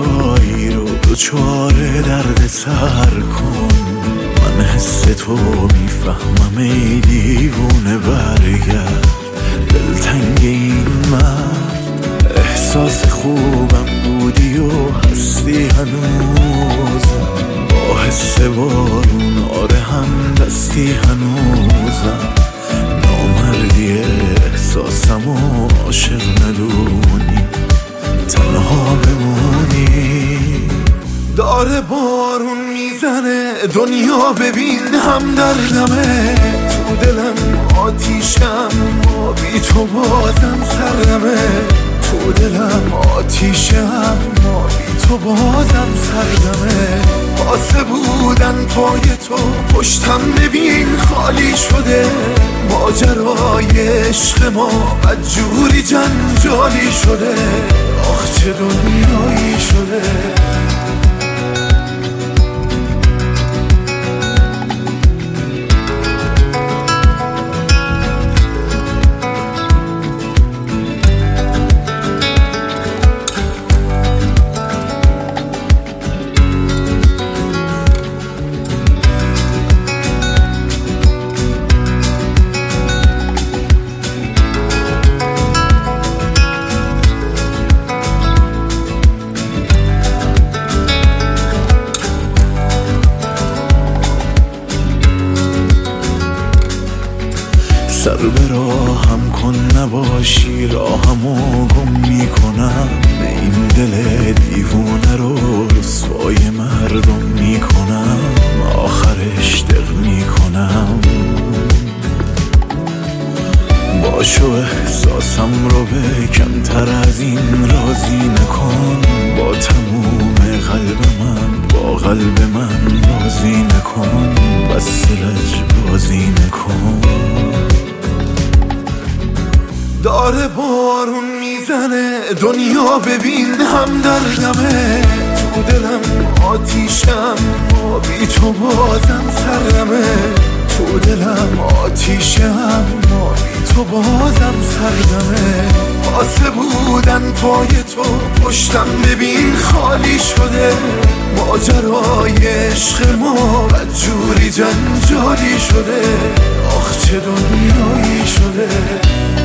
جایی رو دچار درد سر کن. من حس تو میفهمم ای دیوونه، برگرد دلتنگ این مرد. احساس خوبم بودی و هستی هنوز، با حس بارون آره هم دستی هنوزم. نامردی احساسم و عاشق ندونی، تنها بمونی. داره بارون میزنه دنیا ببین هم دردمه، تو دلم آتیشم ما بی تو بازم سردمه. تو دلم آتیشم ما بی تو بازم سردمه. واسه بودن پای تو پشتم ببین خالی شده. ماجرای عشق ما بدجوری جنجالی شده. آخ چه دنیایی شده. سر به راهم کن نباشی، راهمو گم میکنم. این دل دیوونه رو رسوای مردم میکنم. آخرش دق میکنم. باشو احساسم رو به کمتر از این راضی نکن. با تموم قلب من با قلب من بازی نکن. بس لجبازی نکن. داره بارون میزنه دنیا ببین هم دردمه. تو دلم آتیشم ما بی تو بازم سردمه. تو دلم آتیشم ما بی تو بازم سردمه. واسه بودن پای تو پشتم ببین خالی شده. ماجرای عشق ما بدجوری جنجالی شده. آخ چه دنیایی شده.